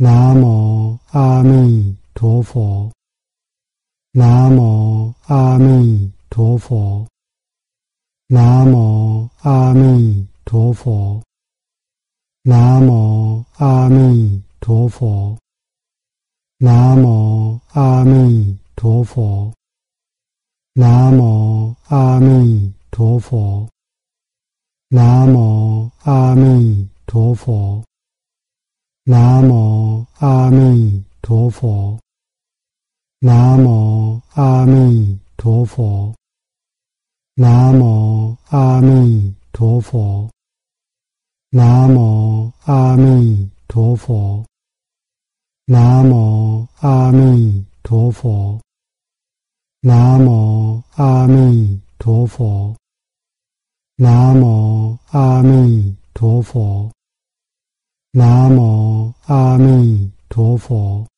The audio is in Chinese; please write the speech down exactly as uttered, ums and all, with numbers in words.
南无阿弥陀佛，南无阿弥陀佛，南无阿弥陀佛，南无阿弥陀佛，南无阿弥陀佛，南无阿弥陀佛，南无阿弥陀佛，南无阿弥陀佛，南无阿弥陀佛，南无阿弥陀佛，南无阿弥陀佛，南无阿弥陀佛，南无阿弥陀佛，南无阿弥陀佛，南无阿弥陀佛，